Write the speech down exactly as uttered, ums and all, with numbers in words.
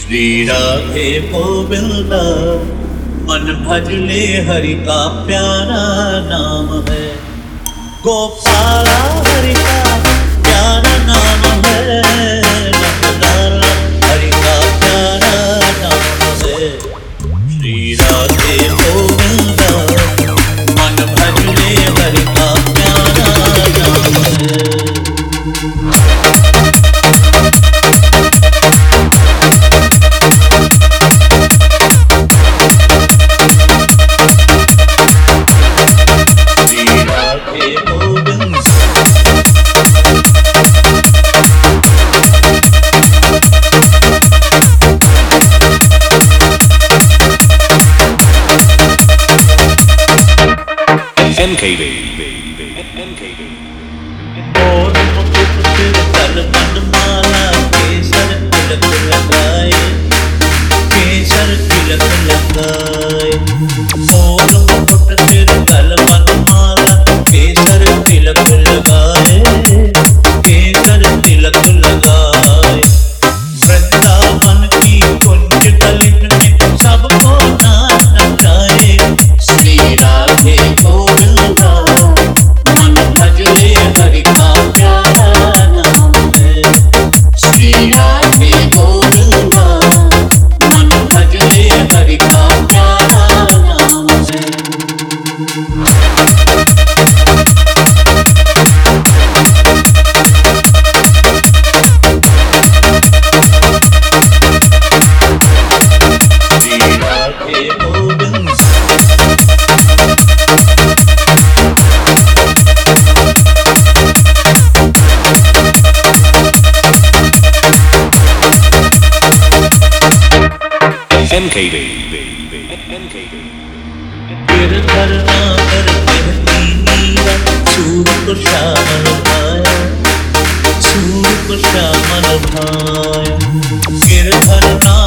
श्री राधे गोविंदा मन भजले हरि का प्यारा नाम है। गोपाला हरि का प्यारा नाम है। नंदलाला हरि का प्यारा नाम है। श्री राधे गोविंदा मन भजले हरि का प्यारा नाम है। N K D N K D और मुकुट सिर तल मनमाला केसर तिलक लगाए। केसर तिलक लगाए। और मुकुट सिर तल मनमाला केसर तिलक लगाए। केसर तिलक लगाए। वृंदावन की कुंज गलिन में सबको नाच नचाए। श्री राधे गोविंदा मन भजले हरि का प्यारा नाम है। श्री राधे गोविंदा मन भजले हरि का प्यारा नाम है। N K D N K D Girdhar नागर कहती मीरा सूर को श्यामल भाया। सूर को श्यामल भाया। गिरधर